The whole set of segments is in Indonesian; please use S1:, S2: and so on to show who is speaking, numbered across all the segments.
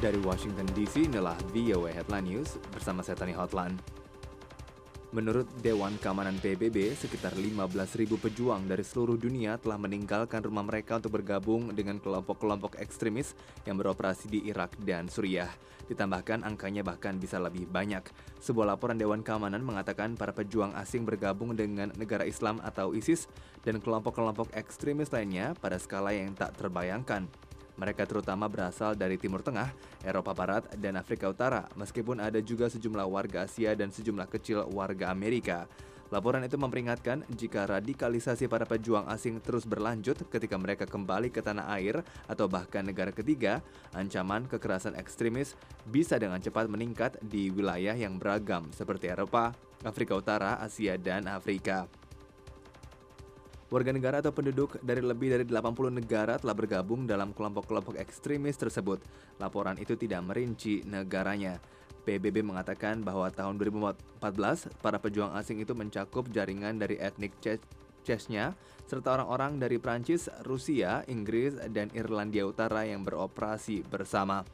S1: Dari Washington DC, inilah VOA Headline News bersama saya Tony Hotline. Menurut Dewan Keamanan PBB, sekitar 15.000 pejuang dari seluruh dunia telah meninggalkan rumah mereka untuk bergabung dengan kelompok-kelompok ekstremis yang beroperasi di Irak dan Suriah. Ditambahkan angkanya bahkan bisa lebih banyak. Sebuah laporan Dewan Keamanan mengatakan para pejuang asing bergabung dengan negara Islam atau ISIS dan kelompok-kelompok ekstremis lainnya pada skala yang tak terbayangkan. Mereka terutama berasal dari Timur Tengah, Eropa Barat, dan Afrika Utara, meskipun ada juga sejumlah warga Asia dan sejumlah kecil warga Amerika. Laporan itu memperingatkan jika radikalisasi para pejuang asing terus berlanjut ketika mereka kembali ke tanah air atau bahkan negara ketiga, ancaman kekerasan ekstremis bisa dengan cepat meningkat di wilayah yang beragam seperti Eropa, Afrika Utara, Asia, dan Afrika. Warga negara atau penduduk dari lebih dari 80 negara telah bergabung dalam kelompok-kelompok ekstremis tersebut. Laporan itu tidak merinci negaranya. PBB mengatakan bahwa tahun 2014, para pejuang asing itu mencakup jaringan dari etnik Chechnya, serta orang-orang dari Prancis, Rusia, Inggris, dan Irlandia Utara yang beroperasi bersama.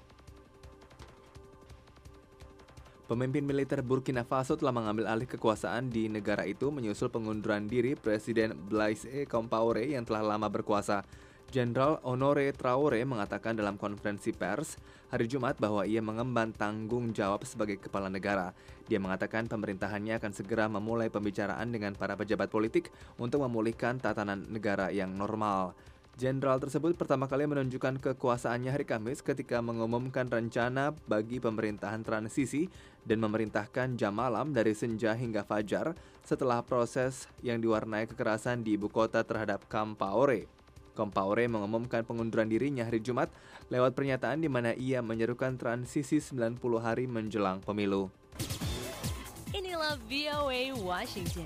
S1: Pemimpin militer Burkina Faso telah mengambil alih kekuasaan di negara itu menyusul pengunduran diri Presiden Blaise Compaoré yang telah lama berkuasa. Jenderal Honoré Traoré mengatakan dalam konferensi pers hari Jumat bahwa ia mengemban tanggung jawab sebagai kepala negara. Dia mengatakan pemerintahannya akan segera memulai pembicaraan dengan para pejabat politik untuk memulihkan tatanan negara yang normal. Jenderal tersebut pertama kali menunjukkan kekuasaannya hari Kamis ketika mengumumkan rencana bagi pemerintahan transisi dan memerintahkan jam malam dari senja hingga fajar setelah proses yang diwarnai kekerasan di ibu kota terhadap Compaoré. Compaoré mengumumkan pengunduran dirinya hari Jumat lewat pernyataan di mana ia menyerukan transisi 90 hari menjelang pemilu.
S2: Inilah VOA Washington.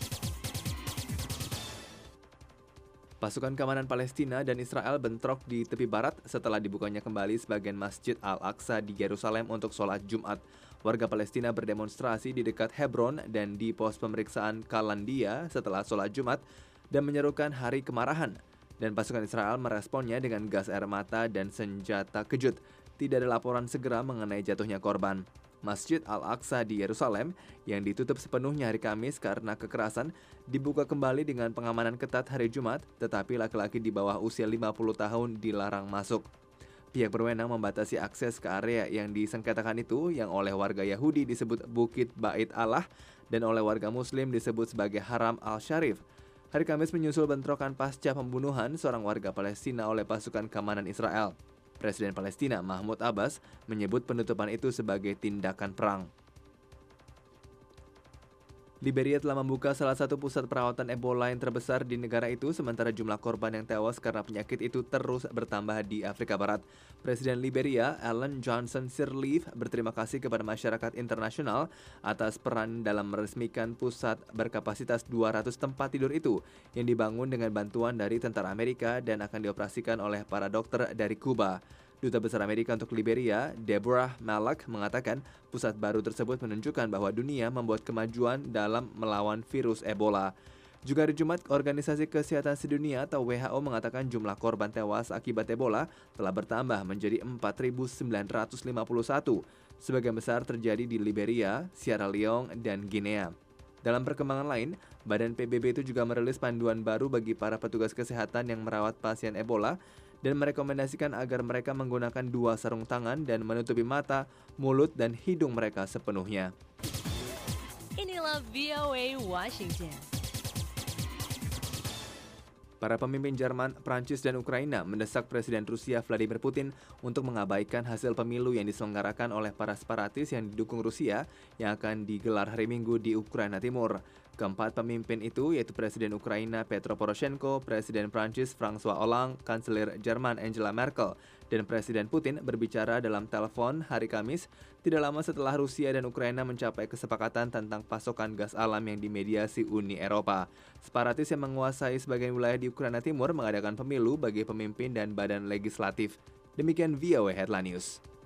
S1: Pasukan keamanan Palestina dan Israel bentrok di tepi barat setelah dibukanya kembali sebagian Masjid Al-Aqsa di Yerusalem untuk sholat Jumat. Warga Palestina berdemonstrasi di dekat Hebron dan di pos pemeriksaan Kalandia setelah sholat Jumat dan menyerukan hari kemarahan. Dan pasukan Israel meresponnya dengan gas air mata dan senjata kejut. Tidak ada laporan segera mengenai jatuhnya korban. Masjid Al-Aqsa di Yerusalem yang ditutup sepenuhnya hari Kamis karena kekerasan dibuka kembali dengan pengamanan ketat hari Jumat, tetapi laki-laki di bawah usia 50 tahun dilarang masuk. Pihak berwenang membatasi akses ke area yang disengketakan itu yang oleh warga Yahudi disebut Bukit Bait Allah dan oleh warga Muslim disebut sebagai Haram Al-Sharif. Hari Kamis menyusul bentrokan pasca pembunuhan seorang warga Palestina oleh pasukan keamanan Israel. Presiden Palestina Mahmud Abbas menyebut penutupan itu sebagai tindakan perang. Liberia telah membuka salah satu pusat perawatan Ebola yang terbesar di negara itu, sementara jumlah korban yang tewas karena penyakit itu terus bertambah di Afrika Barat. Presiden Liberia, Ellen Johnson Sirleaf, berterima kasih kepada masyarakat internasional atas peran dalam meresmikan pusat berkapasitas 200 tempat tidur itu, yang dibangun dengan bantuan dari tentara Amerika dan akan dioperasikan oleh para dokter dari Kuba. Duta Besar Amerika untuk Liberia, Deborah Malak, mengatakan pusat baru tersebut menunjukkan bahwa dunia membuat kemajuan dalam melawan virus Ebola. Juga hari Jumat, Organisasi Kesehatan Sedunia atau WHO mengatakan jumlah korban tewas akibat Ebola telah bertambah menjadi 4.951. Sebagian besar terjadi di Liberia, Sierra Leone, dan Guinea. Dalam perkembangan lain, Badan PBB itu juga merilis panduan baru bagi para petugas kesehatan yang merawat pasien Ebola dan merekomendasikan agar mereka menggunakan 2 sarung tangan dan menutupi mata, mulut, dan hidung mereka sepenuhnya.
S2: Inilah VOA Washington.
S1: Para pemimpin Jerman, Prancis, dan Ukraina mendesak Presiden Rusia Vladimir Putin untuk mengabaikan hasil pemilu yang diselenggarakan oleh para separatis yang didukung Rusia yang akan digelar hari Minggu di Ukraina Timur. Keempat pemimpin itu yaitu Presiden Ukraina Petro Poroshenko, Presiden Prancis François Hollande, Kanselir Jerman Angela Merkel, dan Presiden Putin berbicara dalam telepon hari Kamis tidak lama setelah Rusia dan Ukraina mencapai kesepakatan tentang pasokan gas alam yang dimediasi Uni Eropa. Separatis yang menguasai sebagian wilayah di Ukraina Timur mengadakan pemilu bagi pemimpin dan badan legislatif. Demikian VOA Headline News.